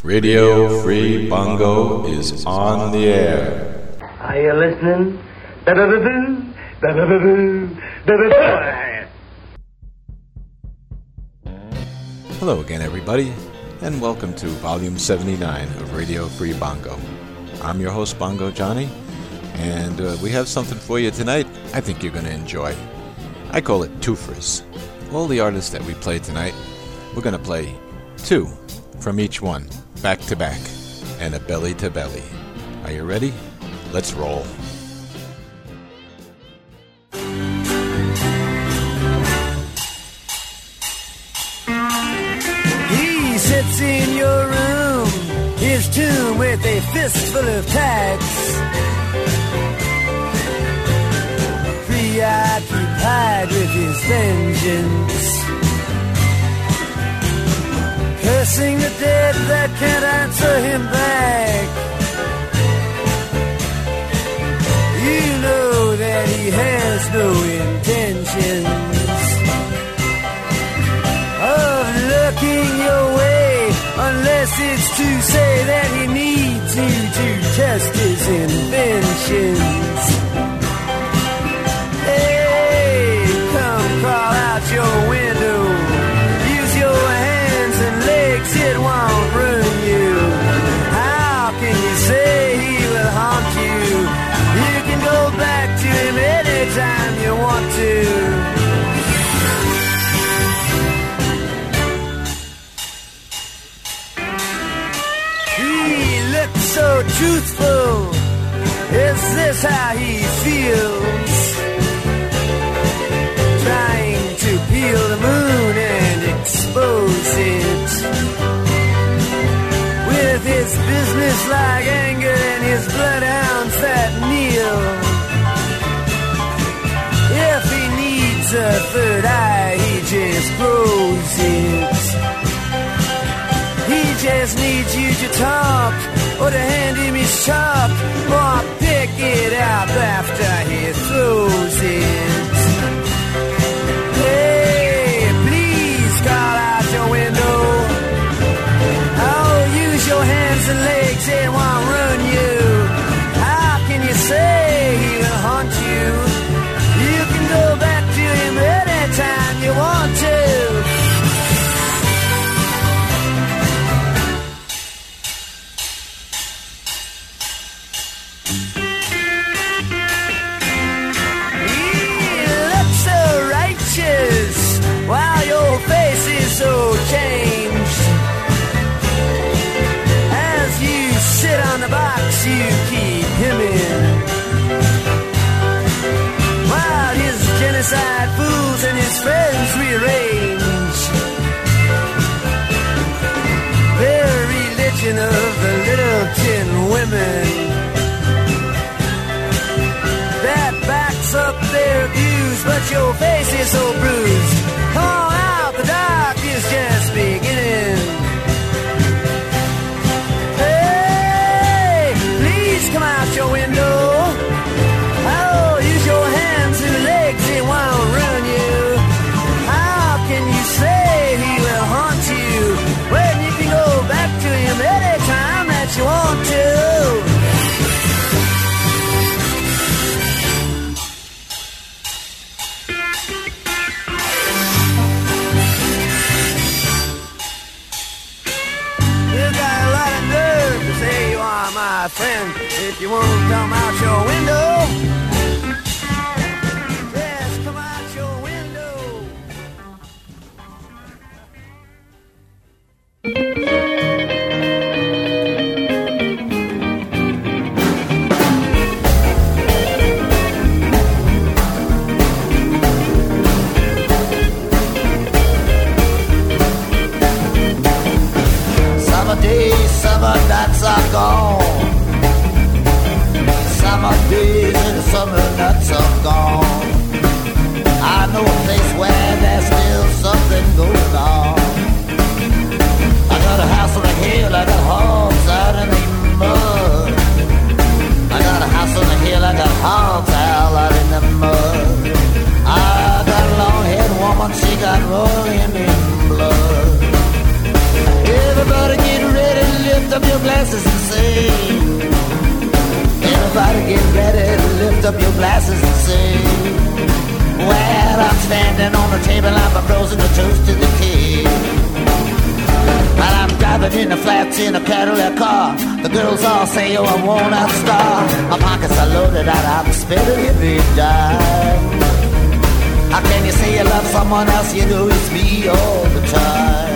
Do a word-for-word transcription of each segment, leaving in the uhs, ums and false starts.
Radio Free Bongo is on the air. Are you listening? Da-da-da-doo, da-da-da-doo, da-da-da. Hello again, everybody, and welcome to Volume seventy-nine of Radio Free Bongo. I'm your host, Bongo Johnny, and uh, we have something for you tonight I think you're going to enjoy. I call it twofers. All the artists that we play tonight, we're going to play two from each one, back to back, and a belly to belly. Are you ready? Let's roll. He sits in your room, his tomb with a fistful of tacks, preoccupied with his vengeance, cursing the dead that can't answer him back. You know that he has no intentions of looking your way, unless it's to say that he needs you to test his inventions. Hey, come crawl out your window, use your hands and legs, it won't ruin you. How can you say he will haunt you? You can go back to him anytime you want to. He looks so truthful, is this how he feels? Trying to peel the moon and expose it with his business-like anger and his bloodhounds that kneel. If he needs a third eye, he just grows it. He just needs you to talk, or to hand him his chalk, or pick it up after he throws it. Hey, please call out your window. Oh, use your hands and legs, it won't ruin you. How can you say he will haunt you? You can go back to him anytime you want to. While your face is so changed, as you sit on the box you keep him in, while his genocide fools and his friends rearrange their religion of the little tin women that backs up their views, but your face is so bruised. Come on out, the dark is just beginning. Hey, please come out your window. Oh, use your hands and legs, it won't ruin you. How can you say he will haunt you when you can go back to him anytime that you want to? My friend, if you won't come out your window, yes, come out your window. Summer days, summer nights are gone. Summer days and summer nights are gone. I know a place where there's still something going on. I got a house on a hill, I got hogs out in the mud. I got a house on a hill, I got hogs out in the mud. I got a long-haired woman, she got rolling in blood. Everybody get ready to live lift up your glasses and sing. Everybody get ready to lift up your glasses and sing. Well, I'm standing on the table, I'm proposing a toast to the king. While I'm driving in the flats in a Cadillac car, the girls all say, oh, I want a star. My pockets are loaded out, I'm spending every dime. How can you say you love someone else? You know it's me all the time.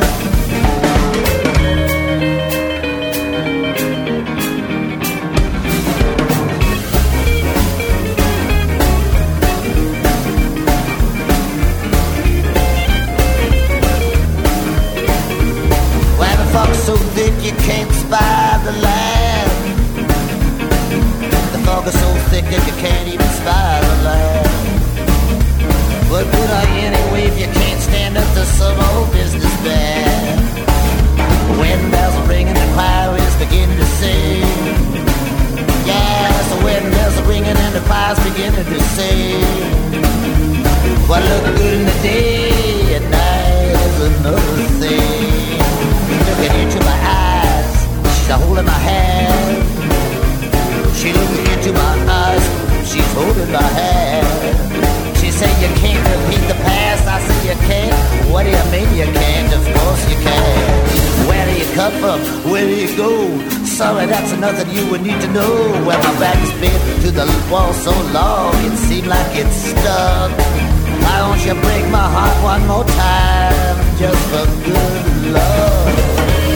Well, the fog's so thick you can't spy the land. The fog is so thick that you can't even spy the land. What good are you anyway if you can't stand up to some old businessman? Wedding bells are ringing, the choir is beginning to sing. Yes, the wedding bells are ringing and the choir's beginning to sing. What looked good in the day at night is another thing. Looking into my eyes, she's holding my hand. She looking into my eyes, she's holding my hand. She said you can't repeat the past, I said you can't. What do you mean you can't? Of course you can. Where do you come from? Where do you go? Sorry, that's nothing you would need to know. Well, my back's been to the wall so long, it seemed like it's stuck. Why don't you break my heart one more time, just for good luck?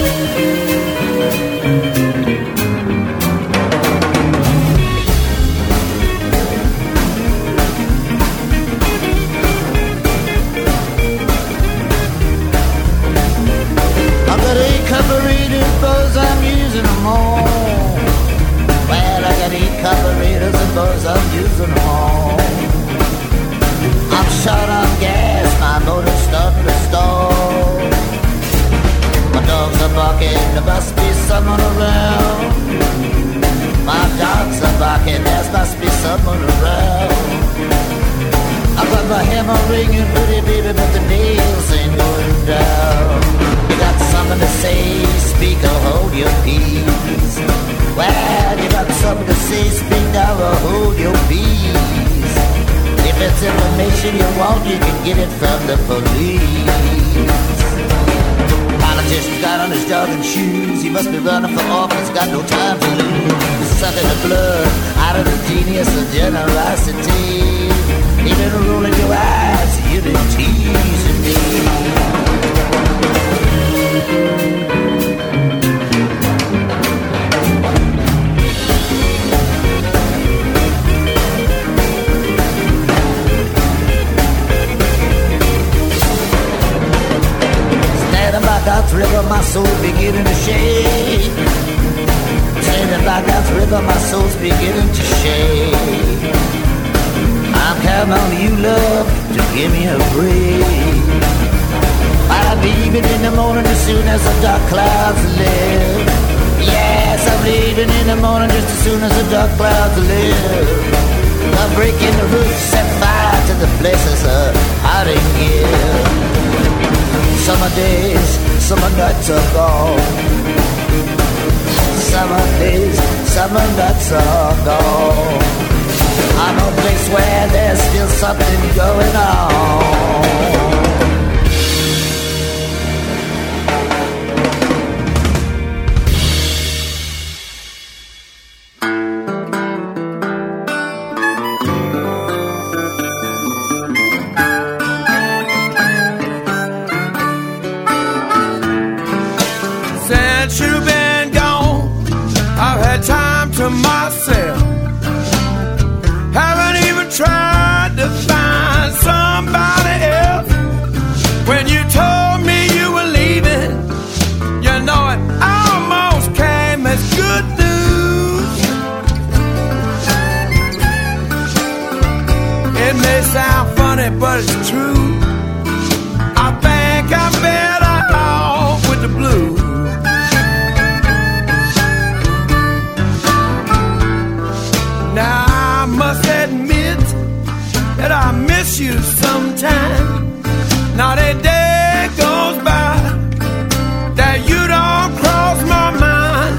Carburetors, boys, I'm using them all. Well, I got eight carburetors and boys, I'm using them all. I'm short on gas, my motor's starting to stall. My dogs are barking, there must be someone around. My dogs are barking, there must be someone around. I got my hammer ringing, pretty baby, but the nails ain't going down. You got something to say, speak or hold your peace. Well, you got something to say, speak now or hold your peace. If it's information you want, you can get it from the police. Politician's got on his jogging shoes, he must be running for office, got no time to lose. Sucking the blood out of the genius of generosity. Even rolling your eyes, you've been teasing me. Standing by God's river, my soul beginning to shake. Standing by God's river, my soul's beginning to shake. I'm counting on you, love, to give me a break. I'll be leaving in the morning as soon as the dark clouds lift. Yes, I'm leaving in the morning just as soon as the dark clouds lift. I'm breaking the roof, set fire to the places of hiding here. Summer days, summer nights are gone. Summer days, summer nights are gone. I know a place where there's still something going on. Since you've been gone, I've had time to myself. Haven't even tried to find somebody else. When you told me you were leaving, you know it almost came as good news. It may sound funny, but it's true. I think I'm better off with the blues. Now I must admit that I miss you sometime. Not a day goes by that you don't cross my mind.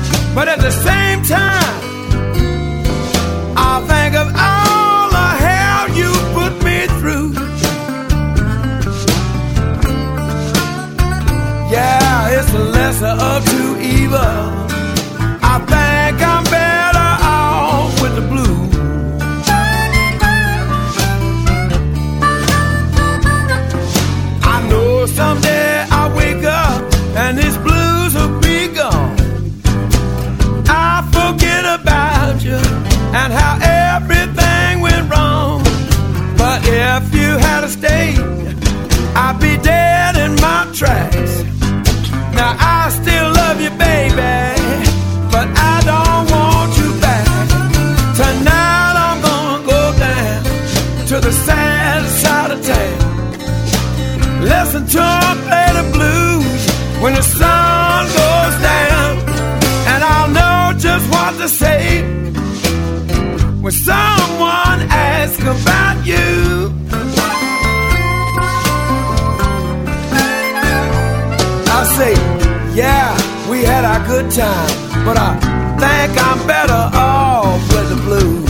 we had our good time, but I think I'm better off with the blues.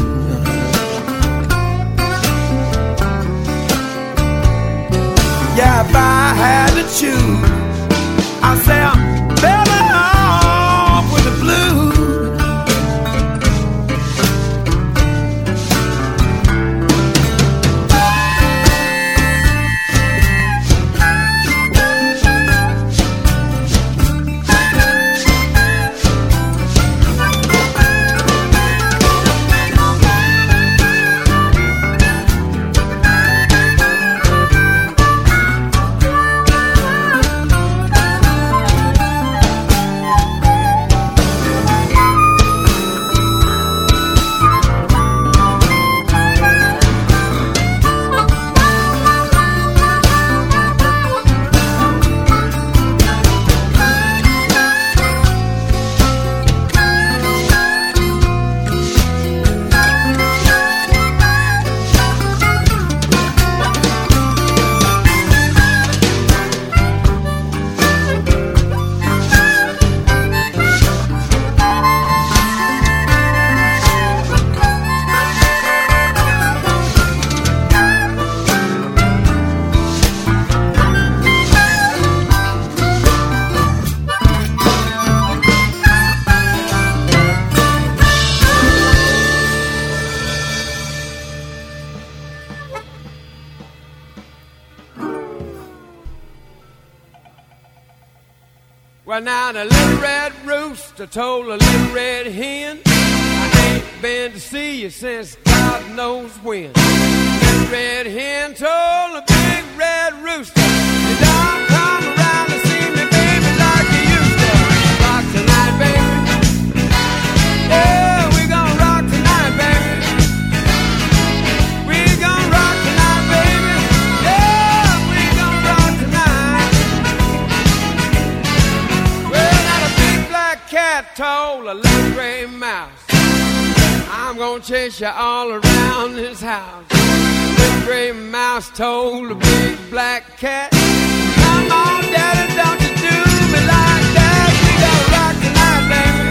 Yeah, if I had to choose, I'd say I'm better off with the blues. Well, now the little red rooster told a little red hen, I ain't been to see you since God knows when. Little red hen told a big red rooster, you don't come around to see me, baby, like you used to. Rock tonight, baby. Yeah, we gonna rock tonight, baby. We gonna rock tonight, baby. Yeah, we gonna rock tonight. Well, now the big black cat told a little gray mouse, I'm gonna chase you all around this house. The gray mouse told the big black cat, come on, daddy, don't you do me like that. We gotta rock tonight, baby.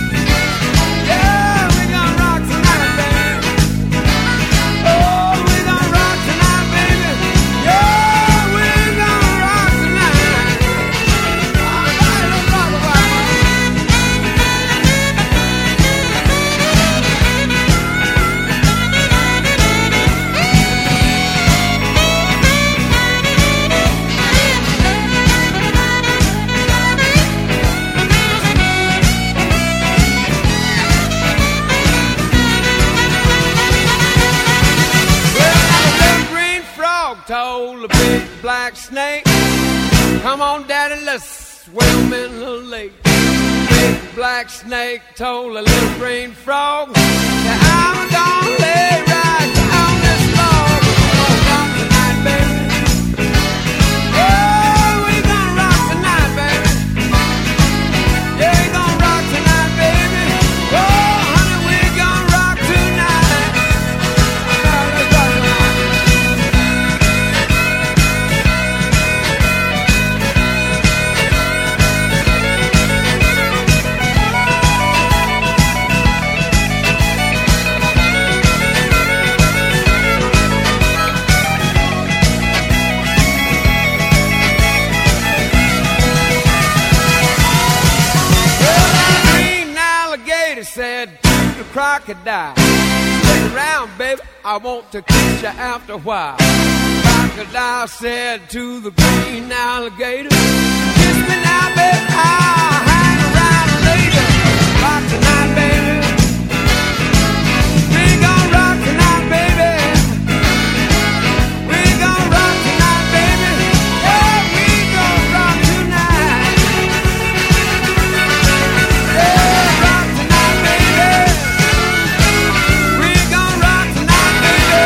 Yeah, we gonna rock tonight, baby. Oh, we gonna rock tonight, baby. Yeah, we gonna rock tonight. All right, let's rock it, rock it. Told the big black snake, come on, daddy, let's swim in the lake. Big black snake told a little green frog that I'm gonna lay right down this log. We're gonna rock tonight, baby. Yeah, we gonna rock tonight, baby. Yeah, we gonna rock tonight, baby. Oh, honey, we gonna rock tonight. Now, let's rock tonight. Said to the crocodile, stick around, baby, I want to kiss you after a while. Crocodile said to the green alligator, kiss me now, baby, I'll hang around later. Rock tonight, baby. We gon' rock tonight, baby. We gon' rock tonight, baby. Yeah, we gon' rock tonight. Yeah, rock tonight, baby. We gon' rock tonight, baby.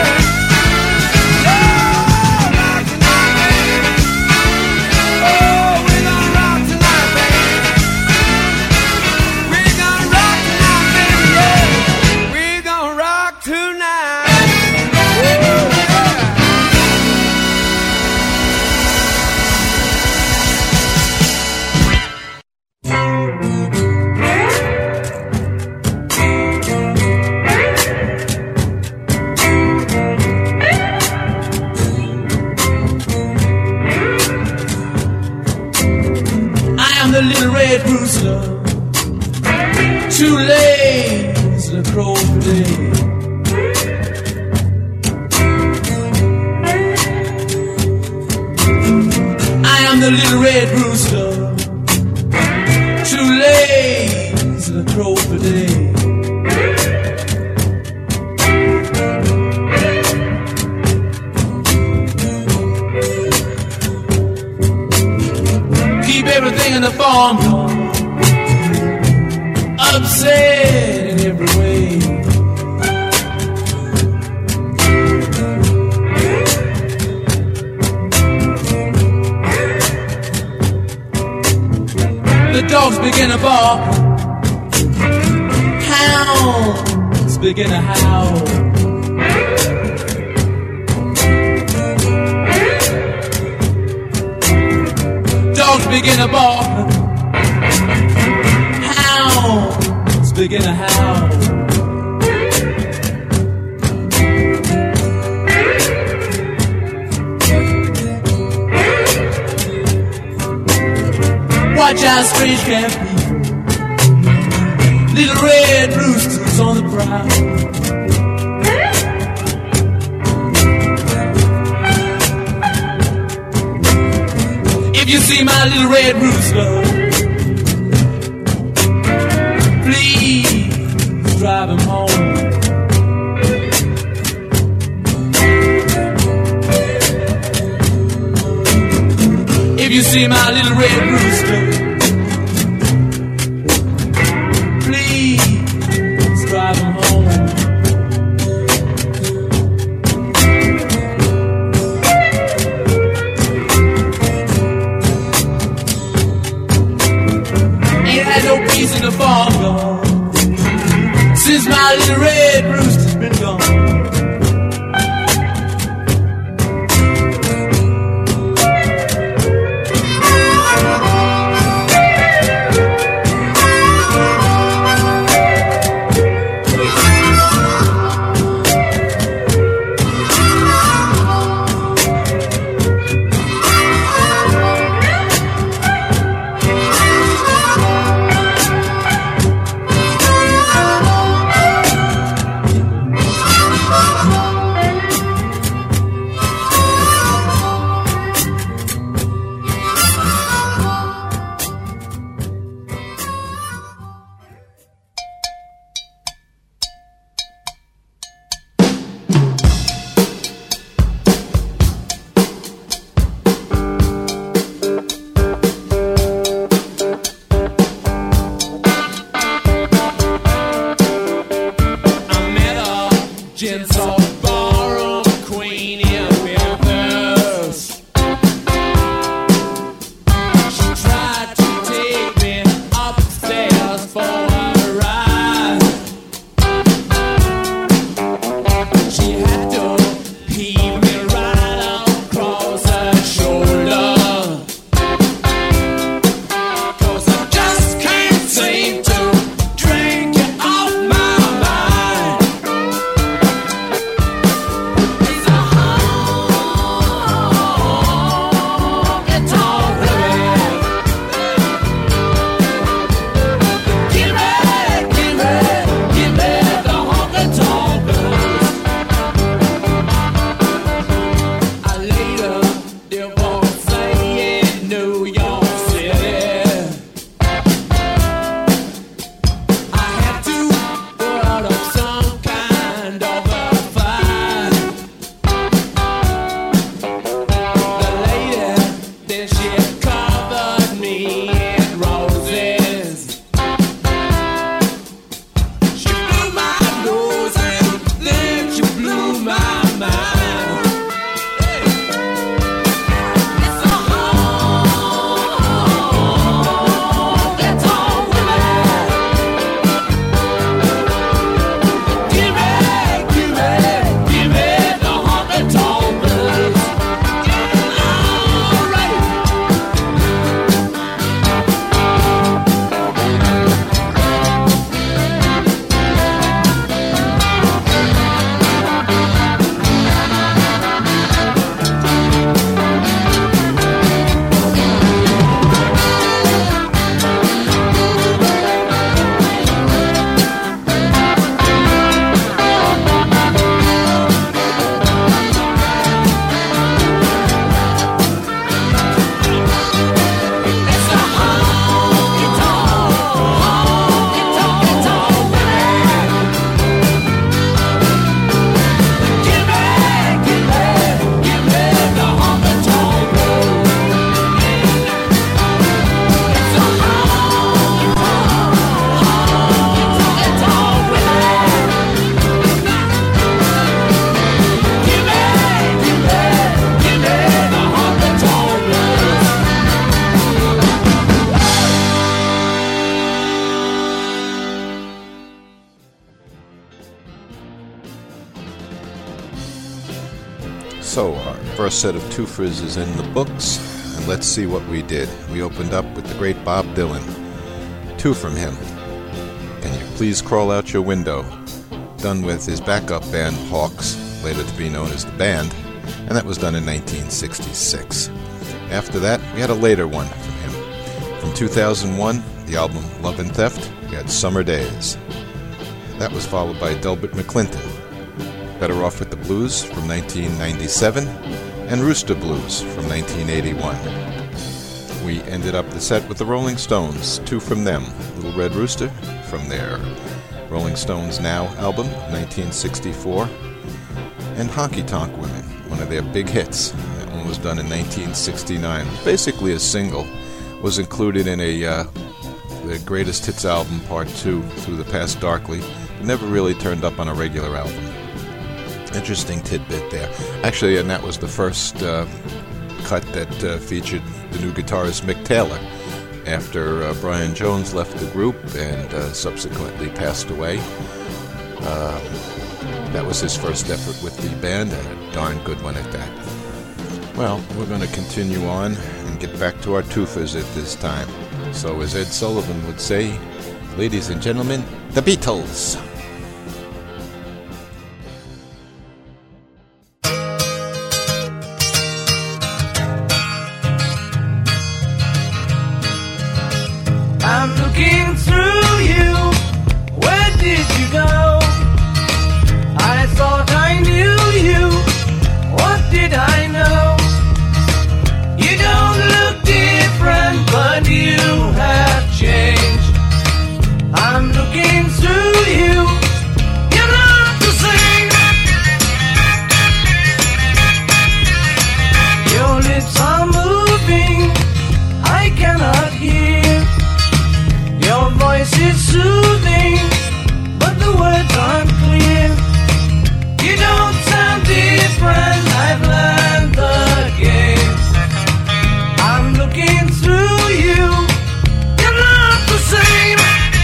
Yeah, rock tonight, baby. Oh, we gon' rock tonight, baby. rooster, too lazy to crow today. I am the little red rooster, too lazy to crow today. Keep everything in the farm upset in every way. The dogs begin to bark, hounds begin to howl. Dogs begin to bark, hounds begin to howl. Watch out, strange camp people, little red roosters on the prowl. If you see my little red rooster, please drive him home. If you see my little red rooster, please drive him home. No peace in the farm gone since my little red rooster's been gone. So, our first set of twofers is in the books, and let's see what we did. We opened up with the great Bob Dylan. Two from him. Can you please crawl out your window? Done with his backup band, Hawks, later to be known as The Band, and that was done in nineteen sixty-six. After that, we had a later one from him. From two thousand one, the album Love and Theft, we had Summer Days. That was followed by Delbert McClinton. Better Off with the Blues from nineteen ninety-seven, and Rooster Blues from nineteen eighty-one. We ended up the set with the Rolling Stones, two from them, Little Red Rooster from their Rolling Stones Now album, nineteen sixty-four, and Honky Tonk Women, one of their big hits. That one was done in nineteen sixty-nine. Basically a single, was included in a uh, the Greatest Hits album, Part two, Through the Past Darkly. It never really turned up on a regular album. Interesting tidbit there. Actually, and that was the first uh, cut that uh, featured the new guitarist Mick Taylor after uh, Brian Jones left the group and uh, subsequently passed away. Uh, that was his first effort with the band, and a darn good one at that. Well, we're going to continue on and get back to our twofers at this time. So, as Ed Sullivan would say, ladies and gentlemen, the Beatles. I'm looking through you. Where did you go? I thought I knew you. What did I know? You don't look different, but you have changed. I'm looking through you. You're not the same. Your lips are moving. I cannot hear. Your voice is soothing, but the words aren't clear. You don't sound different, I've learned the game. I'm looking through you, you're not the same.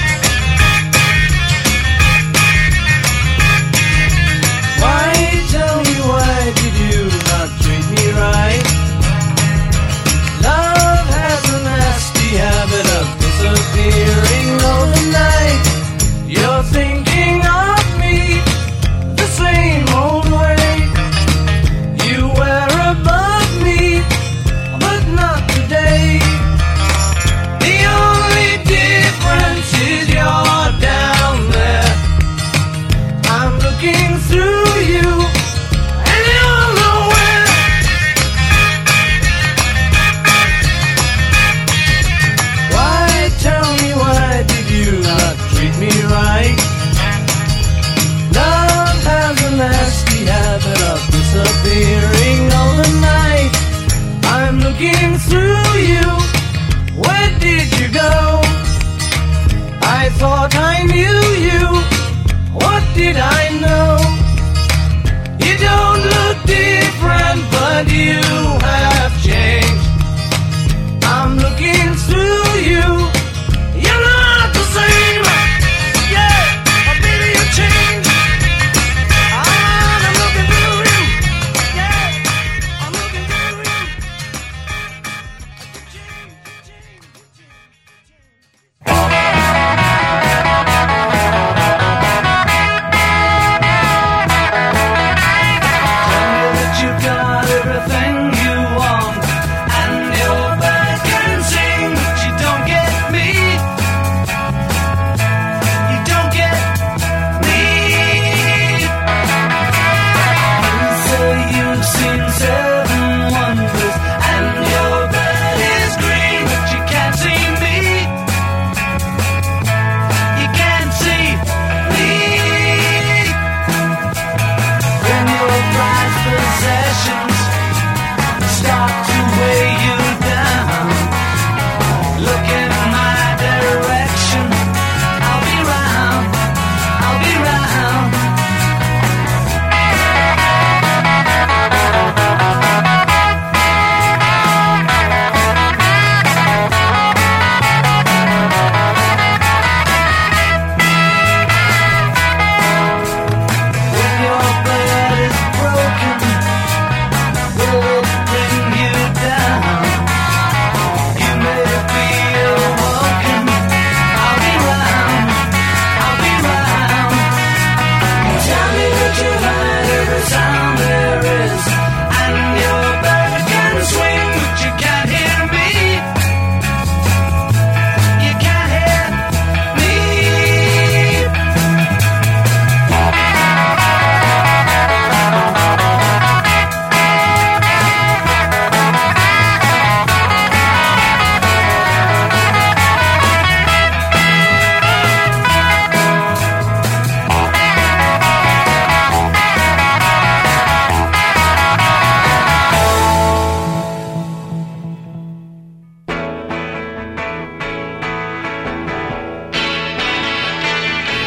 Why, tell me, why did you not treat me right? Love has a nasty habit of disappearing overnight. You're thinking of me the same old way. You were above me, but not today. The only difference is you're down there. I'm looking through you, and you're nowhere. Why, tell me, why did you not treat me right? Love has a nasty habit of disappearing overnight. I'm looking through you. Where did you go? I thought I knew you. What did I know? You don't look different, but you have changed. I'm looking through you. You're not the same. Yeah, but baby, you changed. Ah, I'm looking through you. Yeah, I'm looking through you. You change, you change, you change, you change.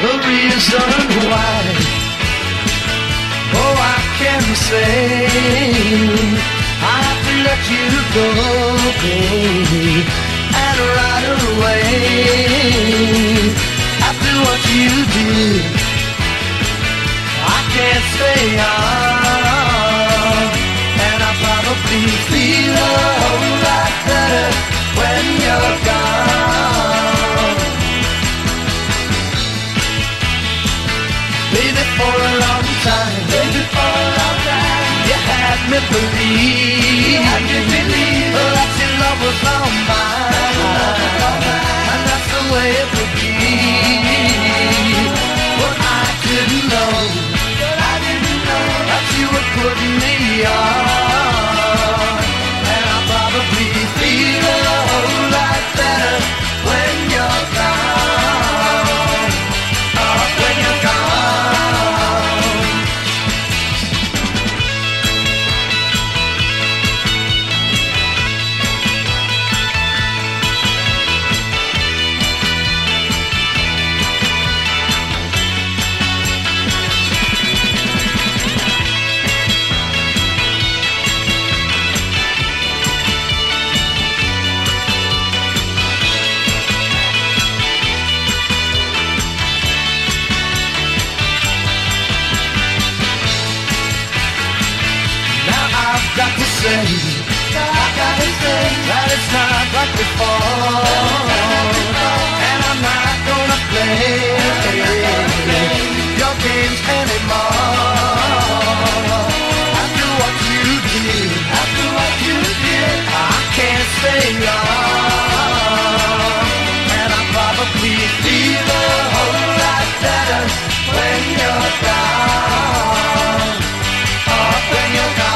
the reason why. Oh, I can say I have to let you go, baby, and right away. After what you did, I can't stay on, and I probably feel a whole lot better when you're gone. Baby, for a long time, baby, for a long time, you had me believe, you had me believe that your love was all mine, and that's the way it would be. But I didn't know, but I didn't know that you would put me on, and I probably feel a whole lot better when you're gone. Oh, when you're gone. Got to say, I gotta say that it's not like before, and I'm not gonna play your games anymore. After what you did, after what you did, I can't stay on, and I probably feel a whole lot better when you're gone. Oh, when you're gone.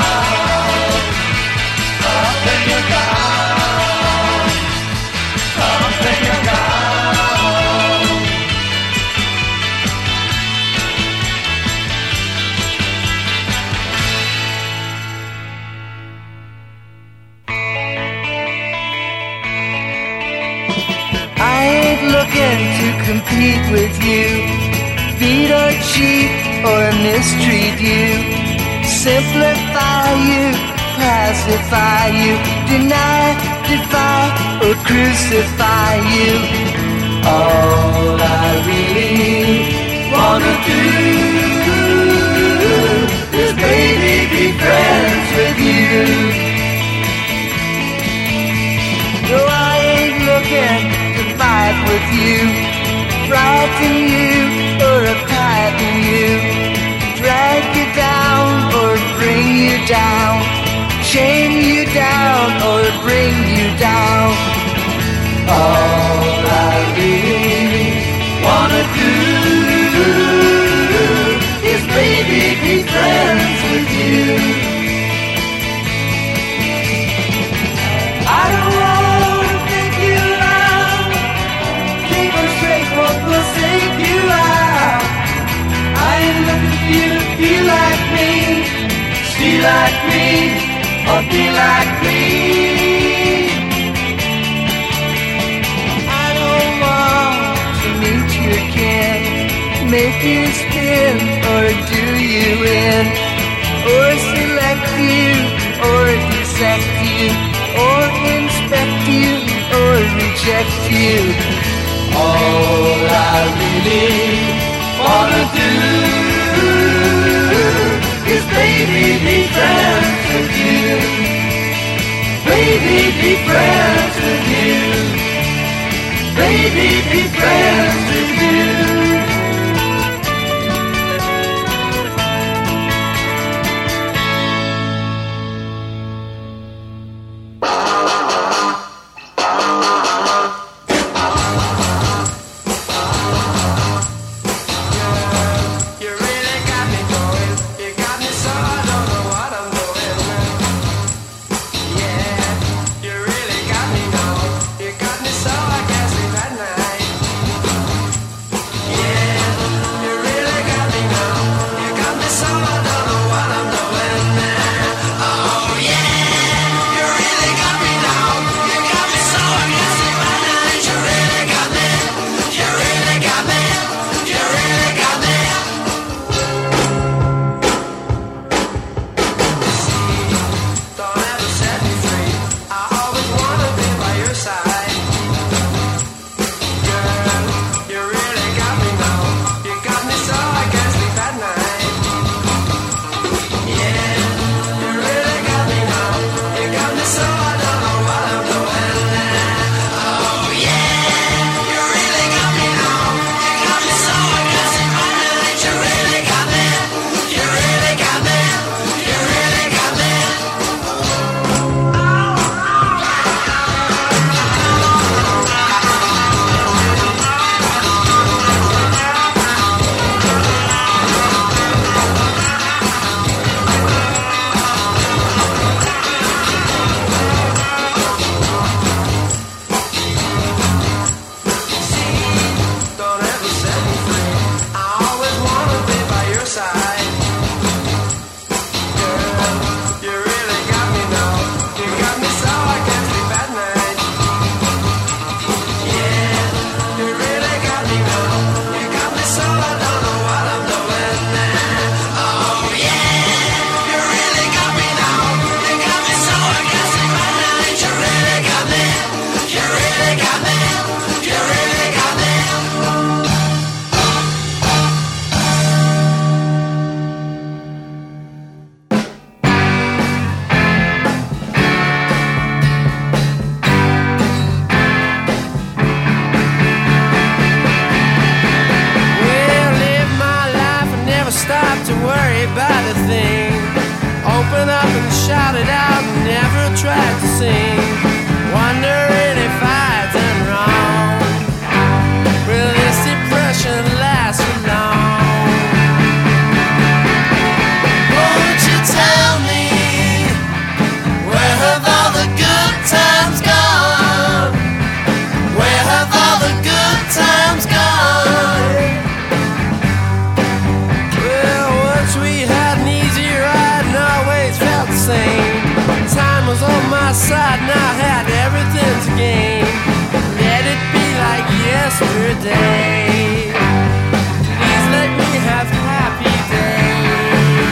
Looking to compete with you, feed or cheat or mistreat you, simplify you, pacify you, deny, defy or crucify you. All I really wanna do is baby be friends with you. No, I ain't looking fight with you, frighten you or frighten you, drag you down or bring you down, shame you down or bring you down. All I really wanna do is baby be friends with you. I don't wanna think you out, keep on straight, what will save you out. I ain't looking for you to be like me, be like me, or be like me. I don't want to meet you again, make you spin or do you in, or select you or dissect you, or inspect you or reject you. All I really wanna do is baby be friends with you, baby be friends with you, baby be friends with you. You really got me, no. You got me so I can't sleep at night. like to sing, wondering if I've done wrong. Will this depression last for long? Won't you tell me, where have all the good times gone? Where have all the good times gone? Well, once we had an easy ride and always felt the same. Time was on my side and I had everything to gain. Let it be like yesterday. Please let me have happy days.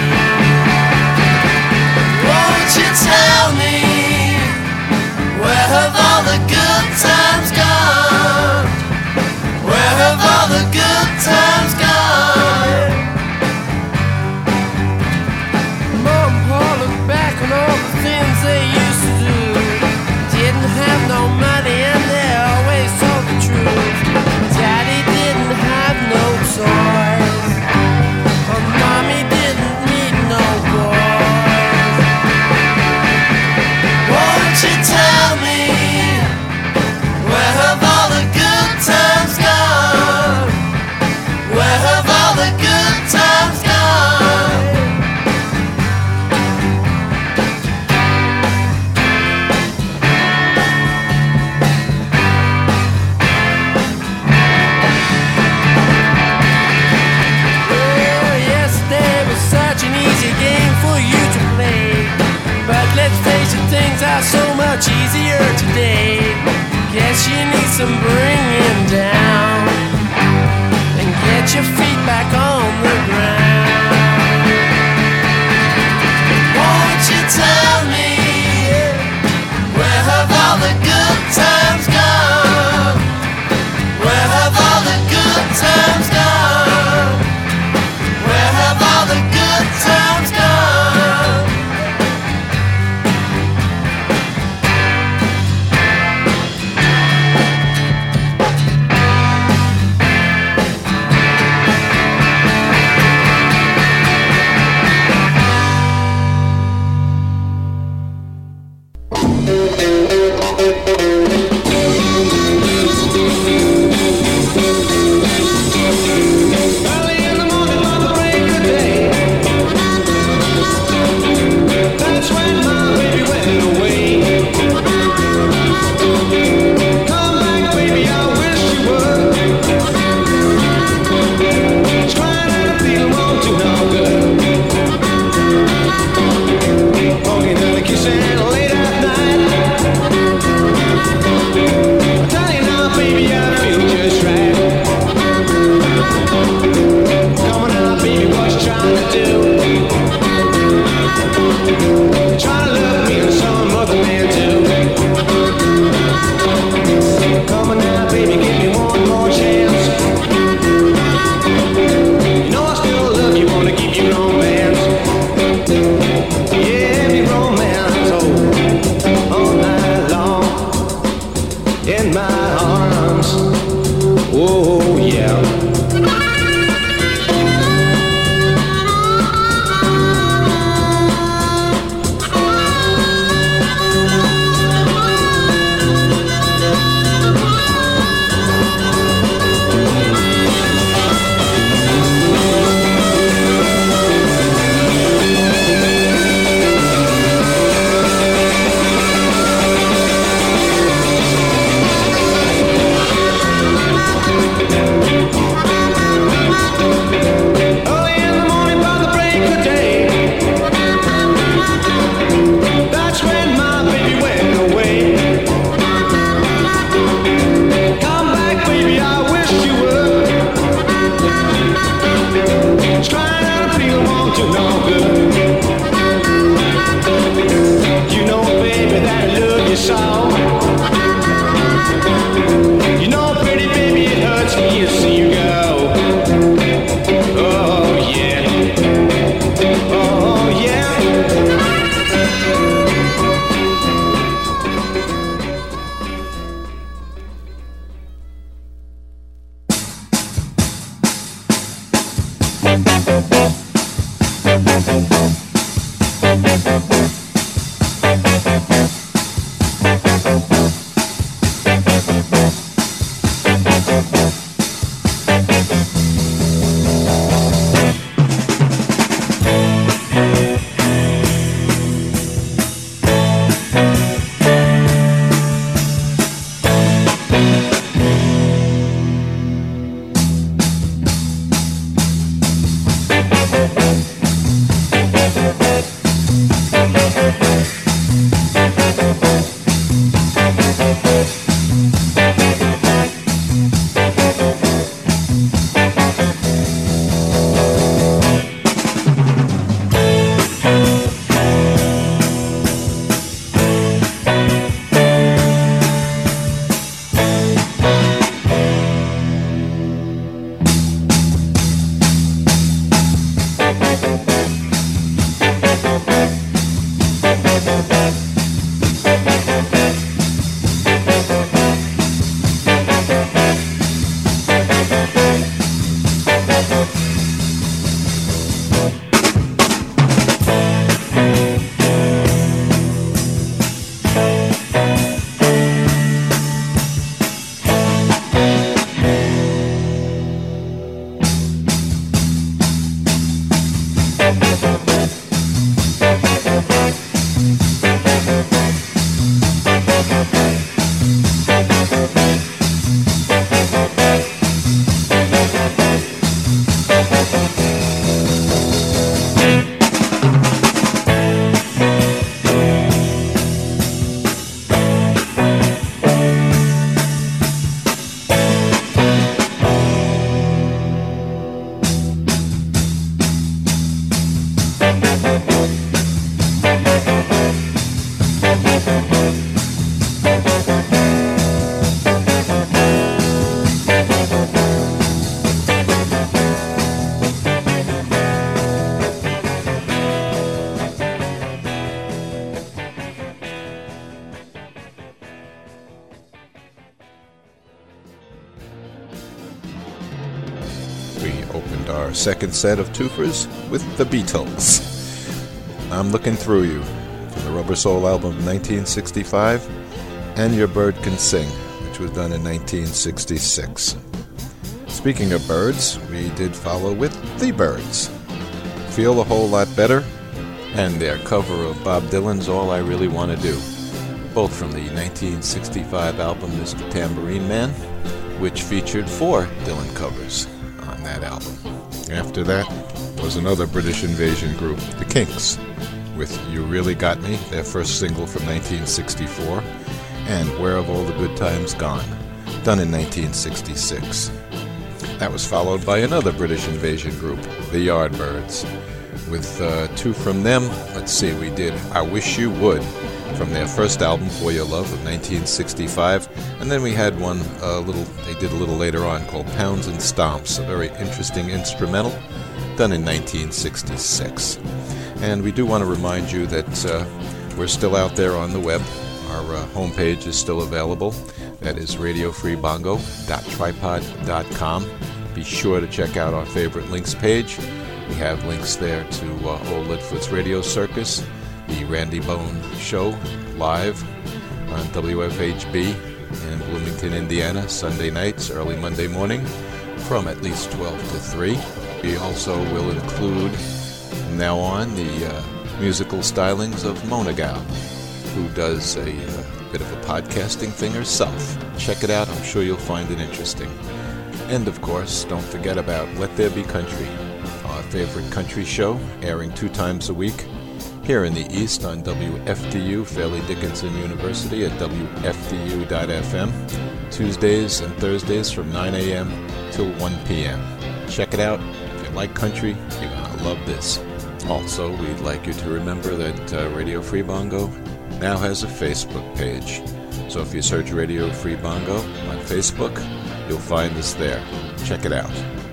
Won't you tell me, where have all the good times gone? Where have all the good times gone? Mom and Pa look back on all the things they used to do. Didn't have no money and they always told the truth. Daddy didn't have no toys, and Mommy didn't need no boys. Won't you tell me, where have all the good times gone? Where have all the good times gone? Well, yesterday was such an easy game for you to play, but let's face it, things are so much easier today. Guess you need some bringing down and get your feet back on the ground. Won't you tell me, where have all the good times gone? Where have all the good times gone? Where have all the good times gone? Early in the morning, by the break of day, that's when my baby went away. Come back, baby, I wish you would. Trying to feel won't do no good. Hugging and kissing late at night. I tell you now, baby, I feel just right. Come on now, baby, what you trying to do? Trying to love me and some other man too. Come on now, baby, give me one more chance. You know I still love you, wanna give you romance. Yeah, me romance, oh, all night long. In my arms, oh yeah. Early in the morning, by the break of day, that's when my baby went away. Come back, baby, I wish you would. Trying out a feel won't do no good. You know, baby, that I love you so. You know, pretty baby, it hurts me to see you go. Oh yeah, oh yeah. we opened our second set of twofers with the Beatles. I'm Looking Through You from the Rubber Soul album of nineteen sixty-five, and Your Bird Can Sing, which was done in nineteen sixty-six. Speaking of birds, we did follow with The Byrds, Feel a Whole Lot Better, and their cover of Bob Dylan's All I Really Want to Do, both from the nineteen sixty-five album Mister Tambourine Man, which featured four Dylan covers on that album. After that was another British invasion group, The Kinks, with You Really Got Me, their first single from nineteen sixty-four, and Where Have All the Good Times Gone, done in nineteen sixty-six. That was followed by another British invasion group, The Yardbirds, with uh, two from them. Let's see, we did I Wish You Would from their first album, For Your Love, of nineteen sixty-five, and then we had one a uh, little they did a little later on called Pounds and Stomps, a very interesting instrumental, done in nineteen sixty-six. And we do want to remind you that uh, we're still out there on the web. Our uh, homepage is still available. That is radio free bongo dot tripod dot com. Be sure to check out our favorite links page. We have links there to uh, Old Leadfoot's Radio Circus, the Randy Bone Show, live on W F H B in Bloomington, Indiana, Sunday nights, early Monday morning, from at least twelve to three. We also will include, from now on, the uh, musical stylings of Mona Gal, who does a uh, bit of a podcasting thing herself. Check it out. I'm sure you'll find it interesting. And, of course, don't forget about Let There Be Country, our favorite country show, airing two times a week here in the East on W F D U, Fairleigh Dickinson University, at W F D U dot F M, Tuesdays and Thursdays from nine a.m. till one p.m. Check it out. If you like country, you're going to love this. Also, we'd like you to remember that uh, Radio Free Bongo now has a Facebook page. So if you search Radio Free Bongo on Facebook, you'll find us there. Check it out.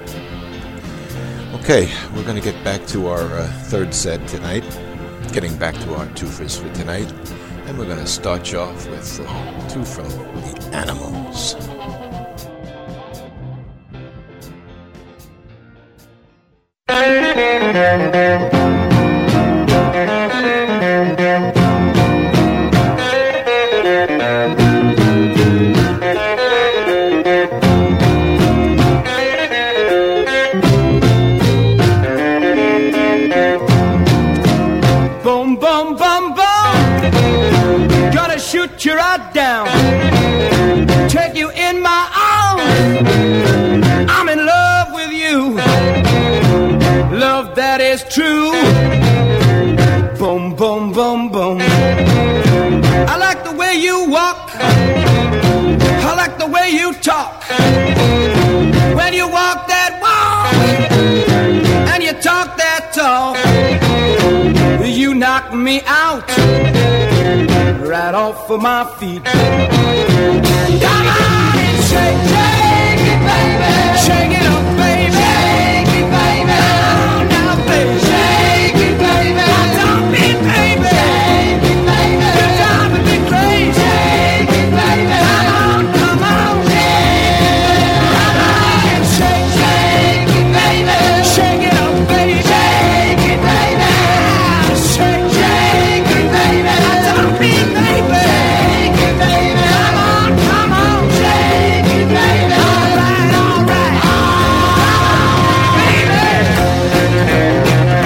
Okay, we're going to get back to our uh, third set tonight, getting back to our twofers for tonight, and we're going to start you off with uh, two from the Animals. You're right down, take you in my arms. I'm in love with you, love that is true. Boom, boom, boom, boom. I like the way you walk, I like the way you talk. When you walk that walk and you talk that talk, you knock me out right off of my feet. Come on and shake, shake it, baby. Shake it up, baby. Shake it, baby. Now, now, baby. Shake it, baby. Now, don't be, baby. Shake it, baby. You're driving me crazy. Shake it, baby. Come on, come on. Yeah. Come on and shake, shake it, baby. Shake it up, baby. Shake it, baby. Shake, shake it, baby. Now, don't be, baby. Shake it, baby. Come on, come on. Shake it, baby. All right, all right. Oh, baby.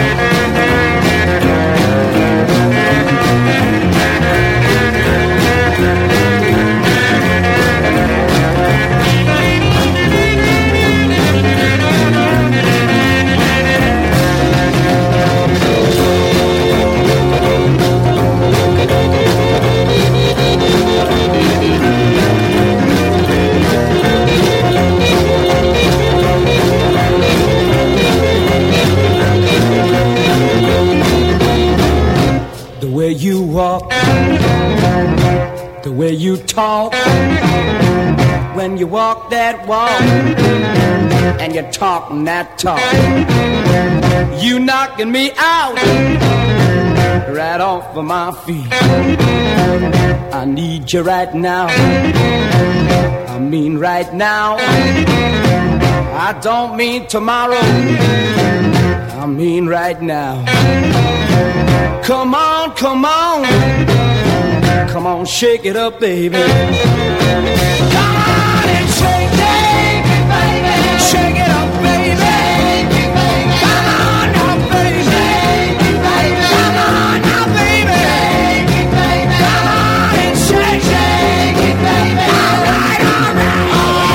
The way you walk, the way you talk, when you walk that walk and you're talking that talk, you knocking me out right off of my feet. I need you right now, I mean right now. I don't mean tomorrow, I mean right now. Come on, come on, come on, shake it up, baby. Come on and shake it, baby. Shake it up, baby. Come on now, baby. Come on now, baby. Come on and shake it, baby. All right, all right.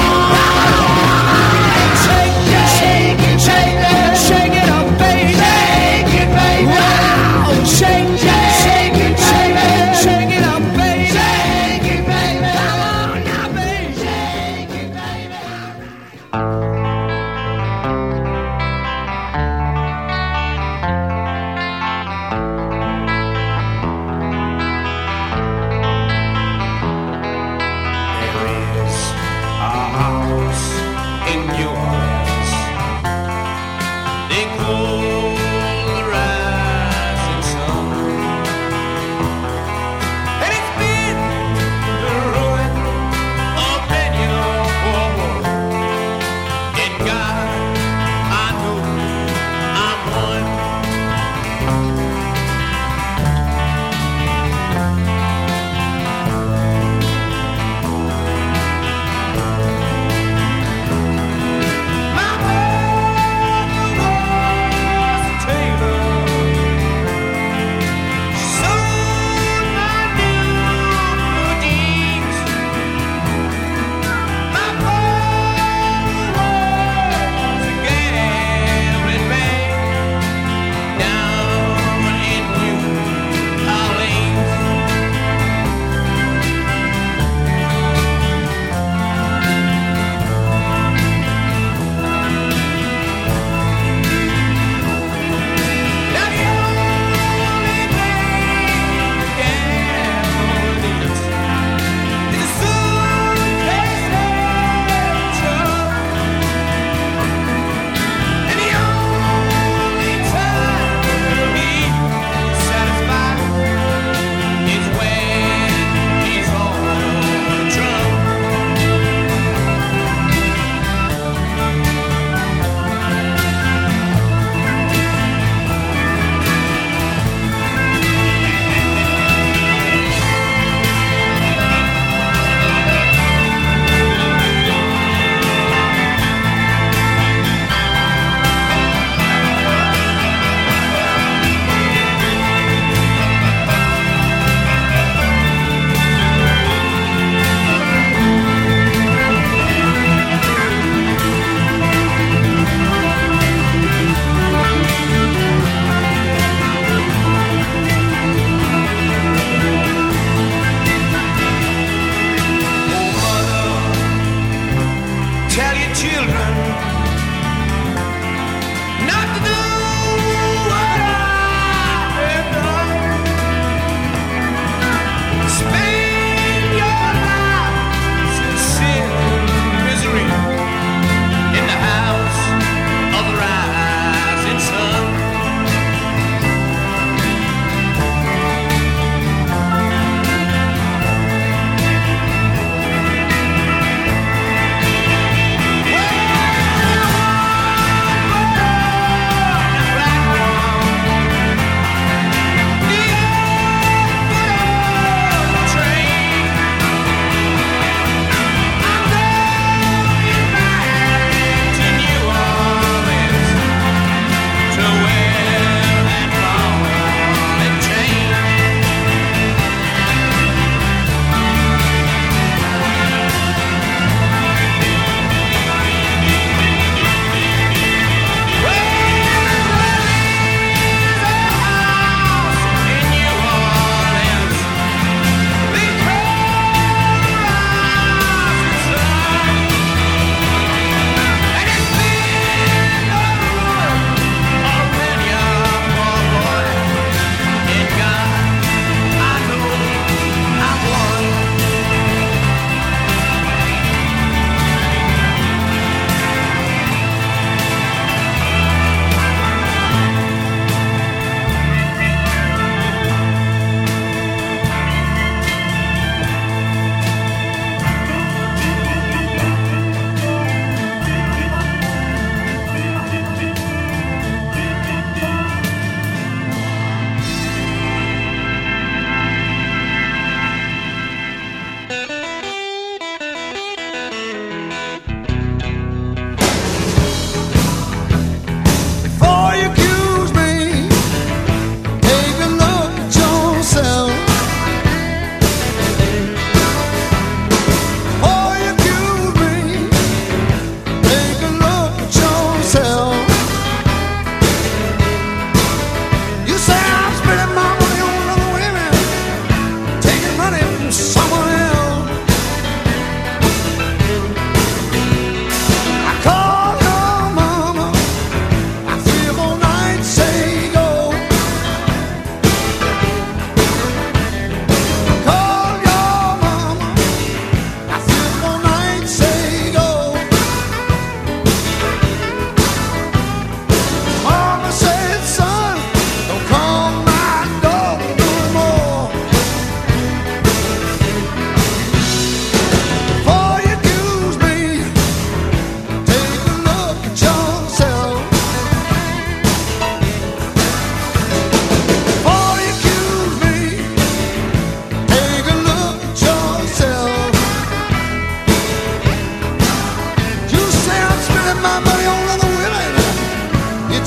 Shake it, shake it, shake it, shake it up, baby. Shake it, baby. Wow, shake it, shake it, shake it, shake it up, baby. Shake it, baby. Come on now,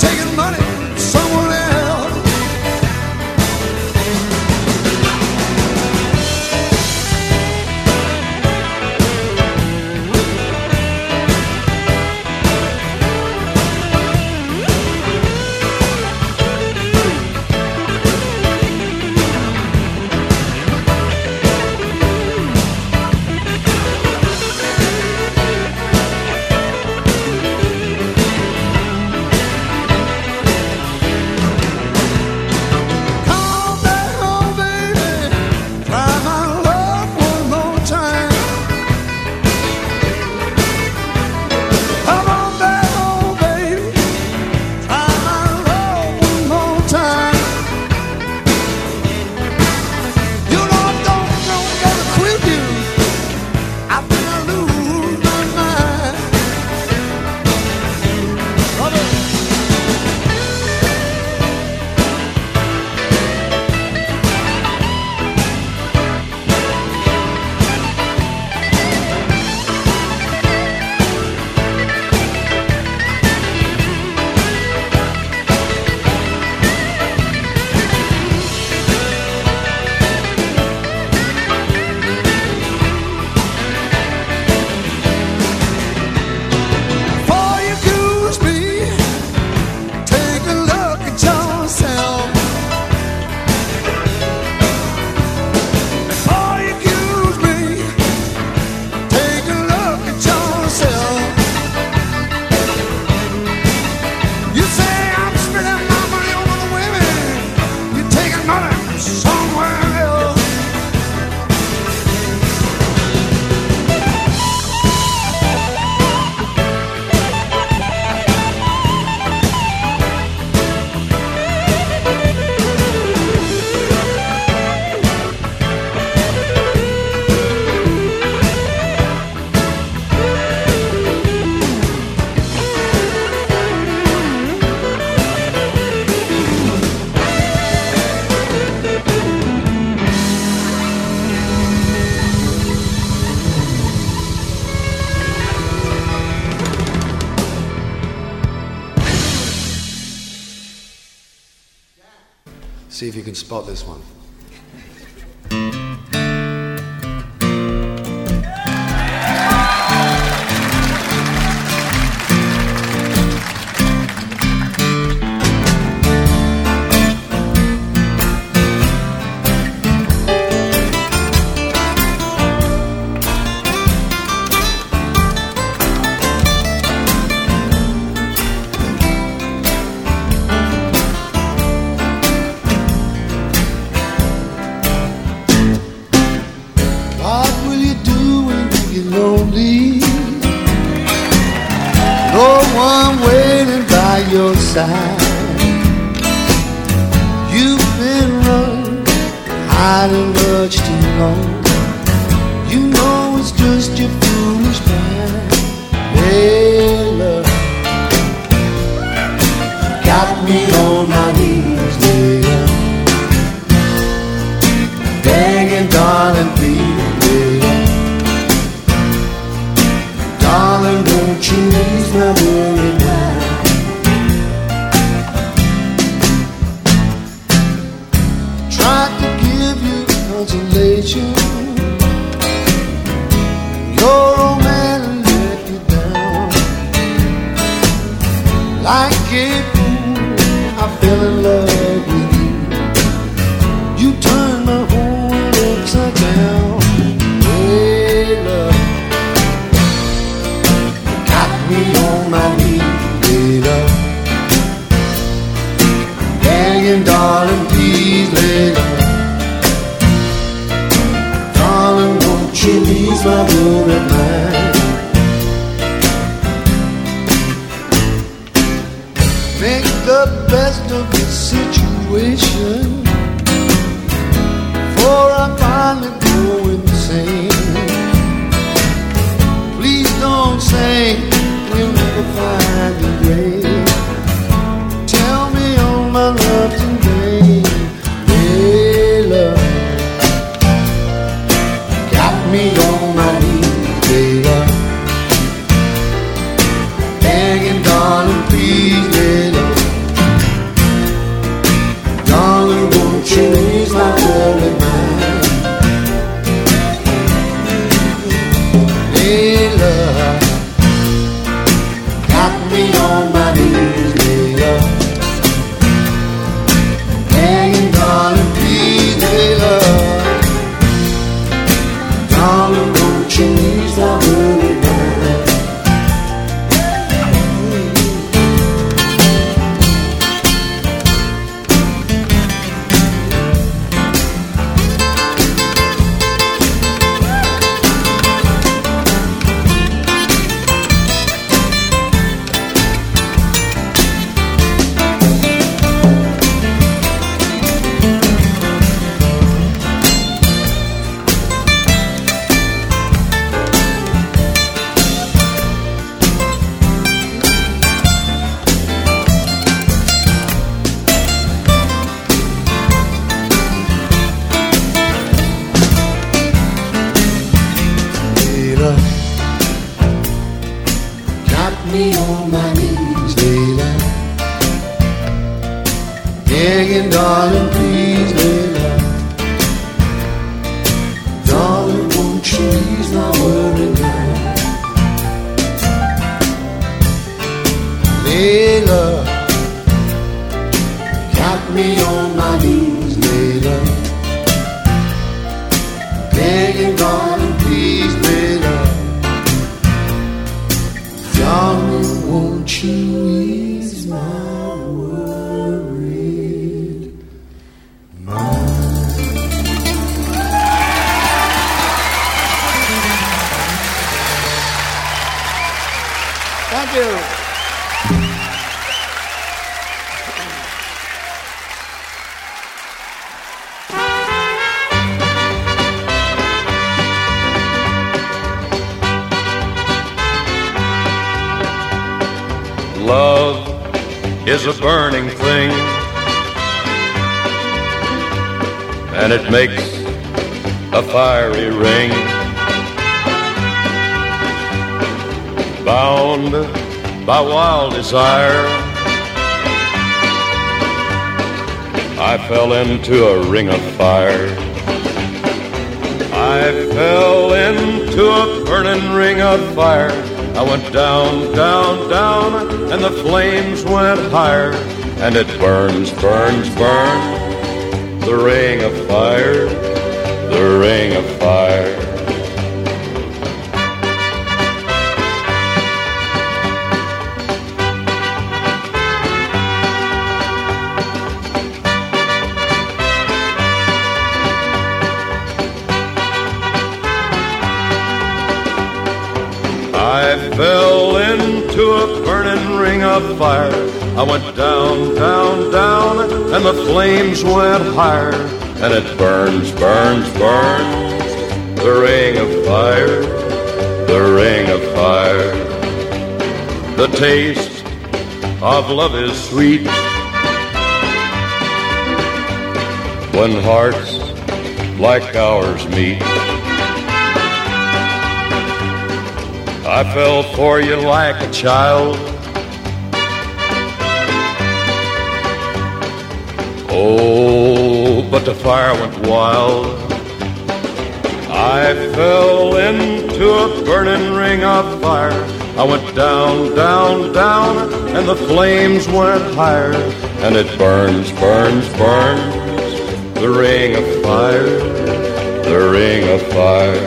taking money somewhere else. See if you can spot this one. You've been running, hiding much too long. You know it's just your foolish mind. Hey, love, got me on my knees, yeah. Begging, darling, please, yeah. Darling, won't you ease my worry now? Consolation, your old man let you down. Like a fool, I fell in love with you. You turned my whole world upside down. Hey, love, got me on my knees, hey, love. Begging, darling, please, lay love. She needs my room at night. Make the best of the situation, for I finally go insane. Please don't say we'll never find a grave. Tell me all my love's in vain. Hey, love, me on my knees, baby. Begging, darling, please, baby. knees, Layla. Begging, darling, please, Layla. Darling, won't you ease my worry now? Layla, got me on my knees, Layla. Begging, darling, please, Layla. Darling, won't you ease my worried mind? Thank you. Love is a burning thing, and it makes a fiery ring. Bound by wild desire, I fell into a ring of fire. I fell into a burning ring of fire. I went down, down, down, and the flames went higher. And it burns, burns, burns, the ring of fire, the ring of fire. I fell into a burning ring of fire. I went down, down, down, and the flames went higher. And it burns, burns, burns, the ring of fire, the ring of fire. The taste of love is sweet when hearts like ours meet. I fell for you like a child. Oh, but the fire went wild. I fell into a burning ring of fire. I went down, down, down, and the flames went higher. And it burns, burns, burns, the ring of fire, the ring of fire.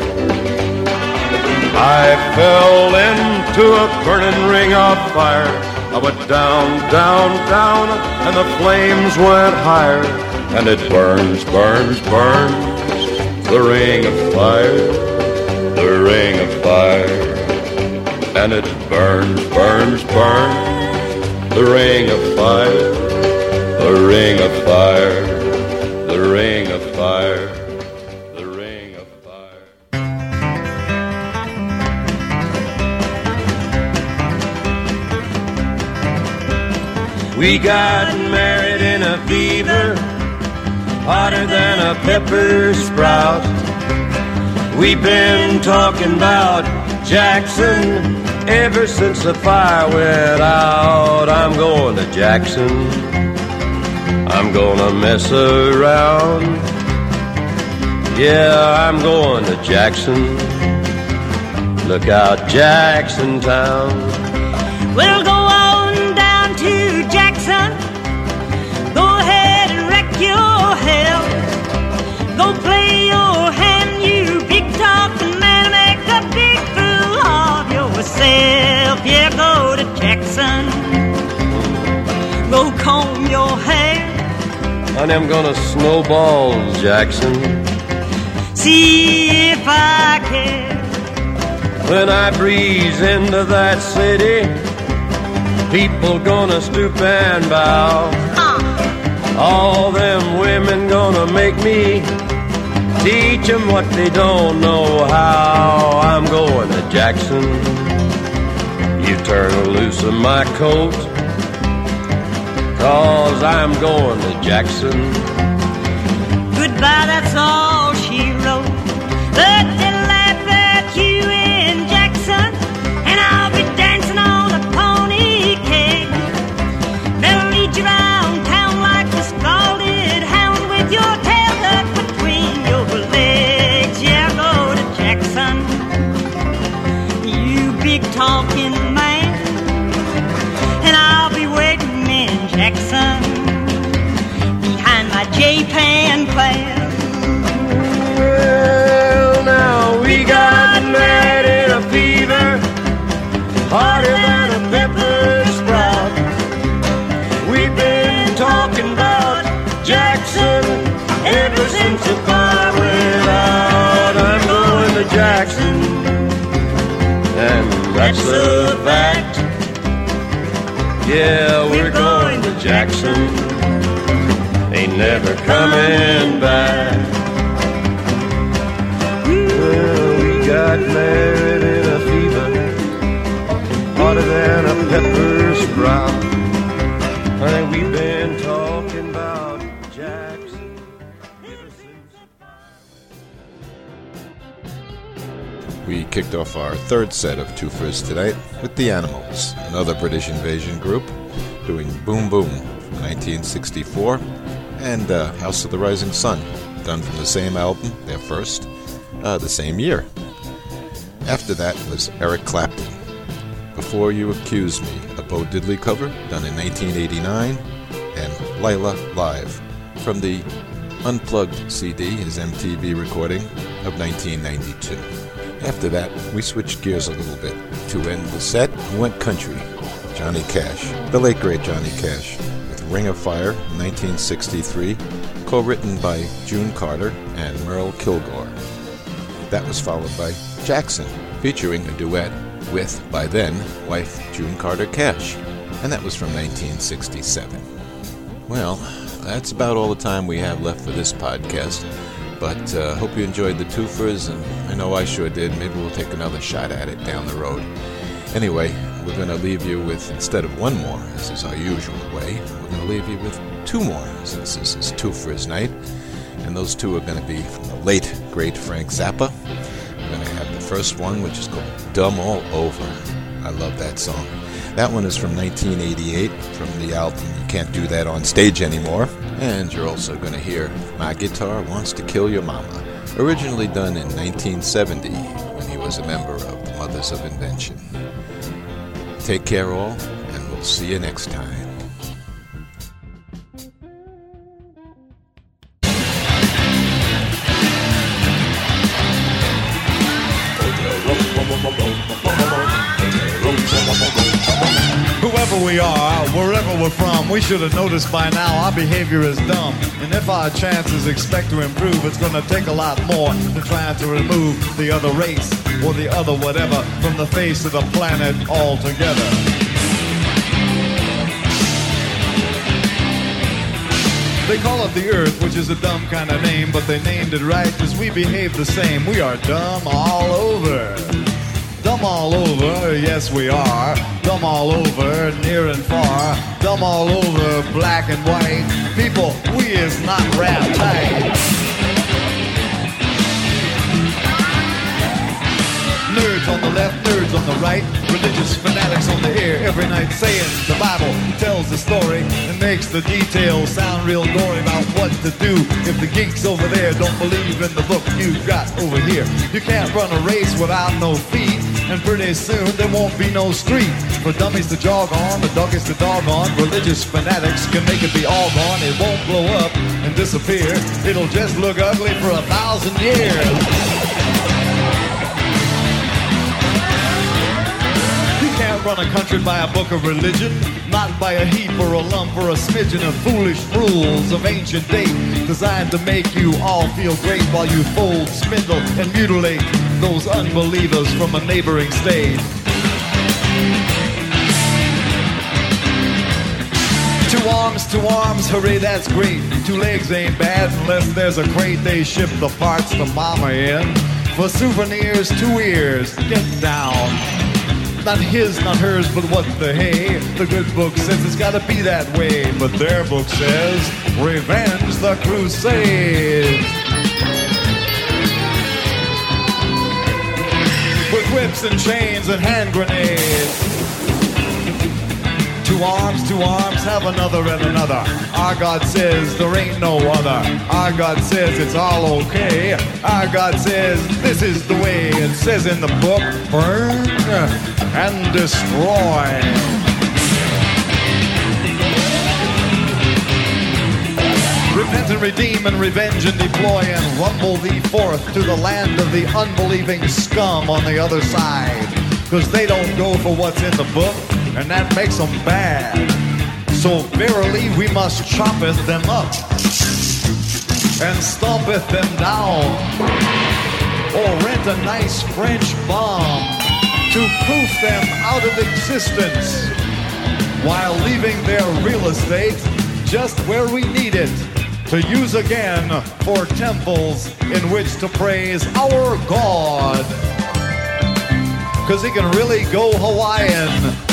I fell into a burning ring of fire. I went down, down, down, and the flames went higher. And it burns, burns, burns, the ring of fire, the ring of fire. And it burns, burns, burns, the ring of fire, the ring of fire, the ring of fire. We got married in a fever, hotter than a pepper sprout. We've been talking about Jackson ever since the fire went out. I'm going to Jackson, I'm gonna mess around. Yeah, I'm going to Jackson, look out Jackson Town. We'll go on down to Jackson, go ahead and wreck your hell. Go play your hand, you big talking man, make a big fool of yourself. Yeah, go to Jackson, go comb your hair. Honey, I'm gonna snowball Jackson, see if I can. When I breeze into that city, people gonna stoop and bow. Uh. All them women gonna make me teach them what they don't know how. I'm going to Jackson, you turn loose of my coat, 'cause I'm going to Jackson. Goodbye, that's all she wrote. But they'll laugh at you in Jackson, and I'll be dancing on a pony Yeah, we're going to Jackson. Ain't never coming back. Well, we got married in a fever, hotter than a pepper sprout. Honey, we've been talking about Jackson ever since. We kicked off our third set of twofers tonight with The Animals, another British invasion group, doing Boom Boom from nineteen sixty-four, and uh, House of the Rising Sun, done from the same album, their first, uh, the same year. After that was Eric Clapton, Before You Accuse Me, a Bo Diddley cover, done in nineteen eighty-nine, and Lila Live, from the Unplugged C D, his M T V recording of nineteen ninety-two. After that, we switched gears a little bit. To end the set, we went country. Johnny Cash, the late great Johnny Cash, with Ring of Fire, nineteen sixty-three, co-written by June Carter and Merle Kilgore. That was followed by Jackson, featuring a duet with, by then, wife June Carter Cash, and that was from nineteen sixty-seven. Well, that's about all the time we have left for this podcast. But I uh, hope you enjoyed the twofers, and I know I sure did. Maybe we'll take another shot at it down the road. Anyway, we're going to leave you with, instead of one more, as is our usual way, we're going to leave you with two more, since this is twofers night. And those two are going to be from the late, great Frank Zappa. We're going to have the first one, which is called Dumb All Over. I love that song. That one is from nineteen eighty-eight, from the album You Can't Do That on Stage Anymore. And you're also going to hear My Guitar Wants to Kill Your Mama, originally done in nineteen seventy when he was a member of the Mothers of Invention. Take care all, and we'll see you next time. Whoever we are, wherever we're from, we should have noticed by now our behavior is dumb. And if our chances expect to improve, it's gonna take a lot more than trying to remove the other race or the other whatever from the face of the planet altogether. They call it the Earth, which is a dumb kind of name, but they named it right because we behave the same. We are dumb all over. Dumb all over, yes we are. Dumb all over, near and far. Dumb all over, black and white. People, we is not rap tight. Nerds on the left, nerds on the right. Religious fanatics on the air every night saying the Bible tells the story and makes the details sound real gory about what to do if the geeks over there don't believe in the book you got over here. You can't run a race without no feet, and pretty soon there won't be no street for dummies to jog on, the doggies to dog on. Religious fanatics can make it be all gone. It won't blow up and disappear. It'll just look ugly for a thousand years. Can't run a country by a book of religion, not by a heap or a lump or a smidgen of foolish rules of ancient date designed to make you all feel great while you fold, spindle, and mutilate those unbelievers from a neighboring state. Two arms, two arms, hooray, that's great. Two legs ain't bad unless there's a crate they ship the parts to mama in. For souvenirs, two ears, get down. Not his, not hers, but what the hey. The good book says it's gotta be that way, but their book says, revenge the crusade. With whips and chains and hand grenades. Two arms, two arms, have another and another. Our God says there ain't no other. Our God says it's all okay. Our God says this is the way. It says in the book, burn and destroy. Repent and redeem and revenge and deploy and rumble thee forth to the land of the unbelieving scum on the other side. Because they don't go for what's in the book, and that makes them bad. So verily we must choppeth them up and stompeth them down, or rent a nice French bomb to poof them out of existence. while leaving their real estate just where we need it to use again for temples in which to praise our God. Because he can really go Hawaiian.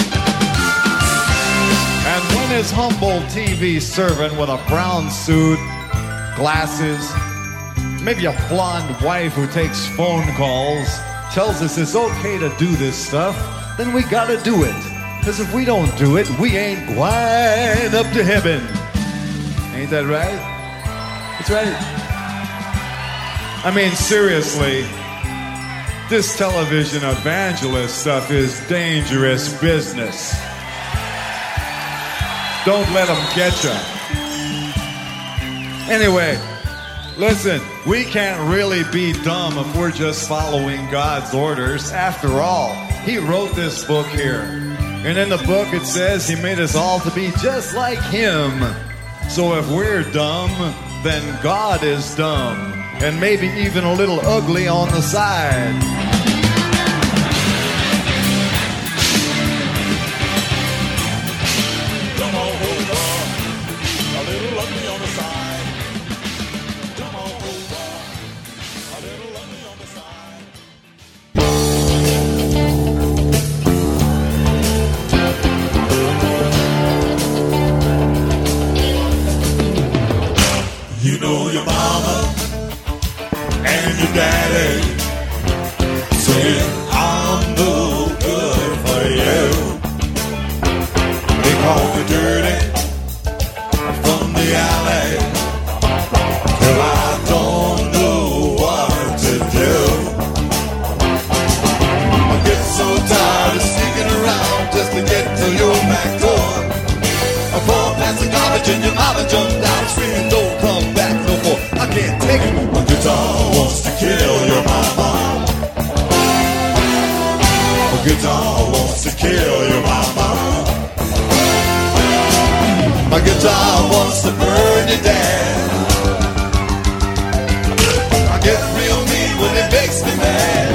And when his humble T V servant with a brown suit, glasses, maybe a blonde wife who takes phone calls, tells us it's okay to do this stuff, then we gotta do it. Because if we don't do it, we ain't going up to heaven. Ain't that right? That's right. I mean, seriously, this television evangelist stuff is dangerous business. Don't let them get you. Anyway, listen, we can't really be dumb if we're just following God's orders. After all, he wrote this book here. And in the book it says he made us all to be just like him. So if we're dumb, then God is dumb. And maybe even a little ugly on the side. Come on over, a little ugly on the side. Come on over, a little ugly on the side. You know your mama and your daddy saying I'm no good for you. They call me dirty from the alley till I don't know what to do. I get so tired of sneaking around just to get to your back door. I fall past the garbage and your mama jumped out screaming, don't come back no more. I can't take it. My guitar wants to kill your mama. My guitar wants to kill your mama. My guitar wants to burn you down. I get real mean when it makes me mad.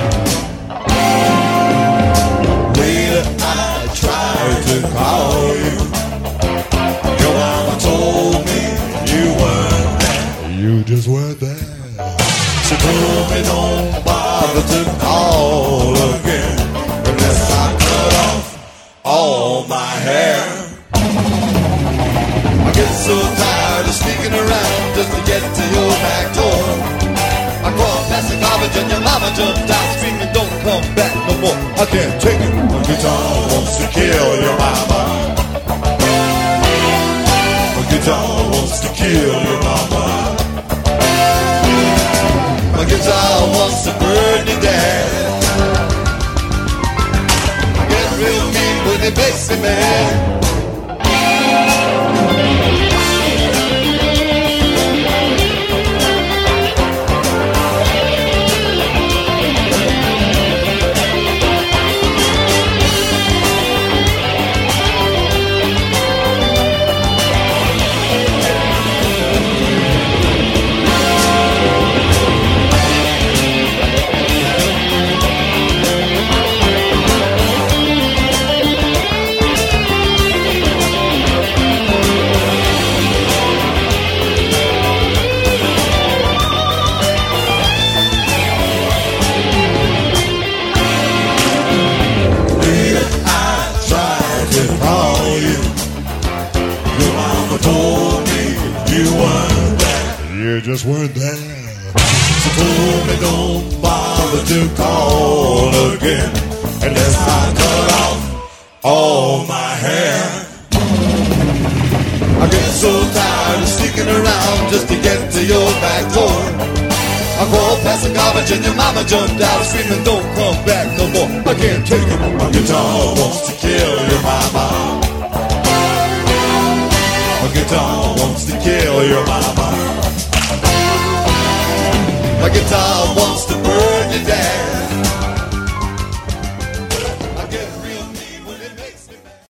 Later I tried to call you. Your mama told me you weren't there. You just weren't there. She told me don't bother to call again unless I cut off all my hair. I get so tired of sneaking around just to get to your back door. I crawled past the garbage and your mama jumped out screaming, don't come back no more. I can't take it. My guitar wants to kill your mama. My guitar wants to kill your mama. My guitar wants to burn you down. I get real mean when it makes me mad. You just weren't there. She told me don't bother to call again unless I cut off all my hair. I get so tired of sneaking around just to get to your back door. I crawled past the garbage and your mama jumped out screaming don't come back no more. I can't take it. My guitar wants to kill your mama. My guitar wants to kill your mama.